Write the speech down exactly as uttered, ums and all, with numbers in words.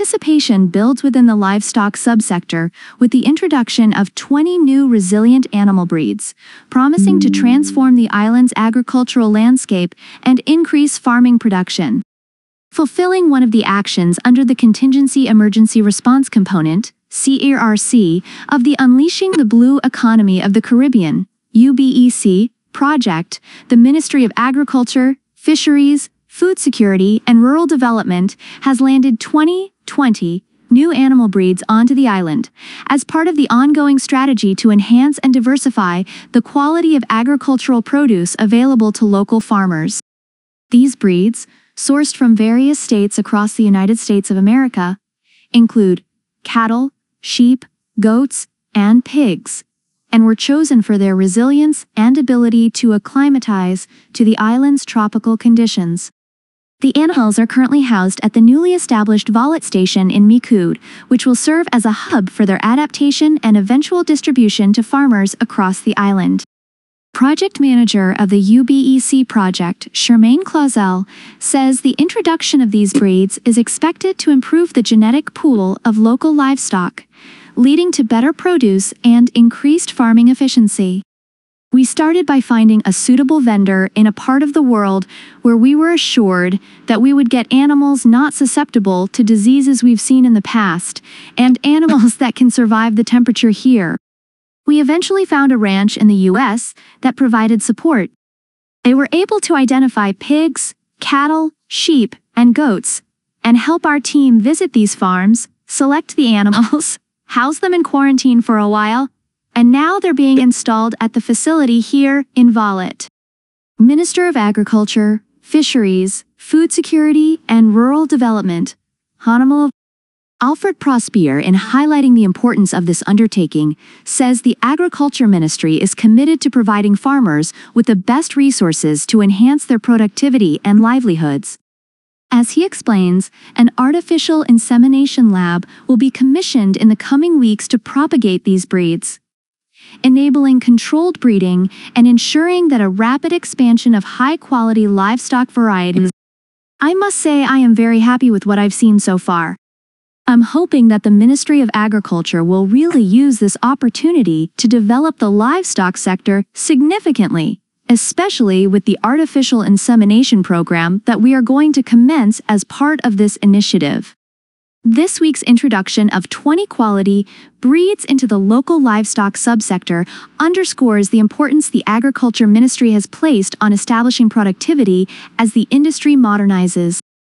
Anticipation builds within the livestock subsector with the introduction of twenty new resilient animal breeds, promising to transform the island's agricultural landscape and increase farming production. Fulfilling one of the actions under the Contingency Emergency Response Component, C E R C, of the Unleashing the Blue Economy of the Caribbean, U B E C, project, the Ministry of Agriculture, Fisheries, Food Security, and Rural Development has landed twenty, twenty new animal breeds onto the island as part of the ongoing strategy to enhance and diversify the quality of agricultural produce available to local farmers. These breeds, sourced from various states across the United States of America, include cattle, sheep, goats, and pigs, and were chosen for their resilience and ability to acclimatize to the island's tropical conditions. The animals are currently housed at the newly established Vollet Station in Micoud, which will serve as a hub for their adaptation and eventual distribution to farmers across the island. Project manager of the U B E C project, Charmaine Clausel, says the introduction of these breeds is expected to improve the genetic pool of local livestock, leading to better produce and increased farming efficiency. We started by finding a suitable vendor in a part of the world where we were assured that we would get animals not susceptible to diseases we've seen in the past, and animals that can survive the temperature here. We eventually found a ranch in the U S that provided support. They were able to identify pigs, cattle, sheep, and goats, and help our team visit these farms, select the animals, house them in quarantine for a while, and now they're being installed at the facility here in Vollet. Minister of Agriculture, Fisheries, Food Security, and Rural Development, Honorable Alfred Prosper, in highlighting the importance of this undertaking, says the Agriculture Ministry is committed to providing farmers with the best resources to enhance their productivity and livelihoods. As he explains, an artificial insemination lab will be commissioned in the coming weeks to propagate these breeds, enabling controlled breeding and ensuring that a rapid expansion of high-quality livestock varieties. I must say I am very happy with what I've seen so far. I'm hoping that the Ministry of Agriculture will really use this opportunity to develop the livestock sector significantly, especially with the artificial insemination program that we are going to commence as part of this initiative. This week's introduction of twenty quality breeds into the local livestock subsector underscores the importance the Agriculture Ministry has placed on establishing productivity as the industry modernizes.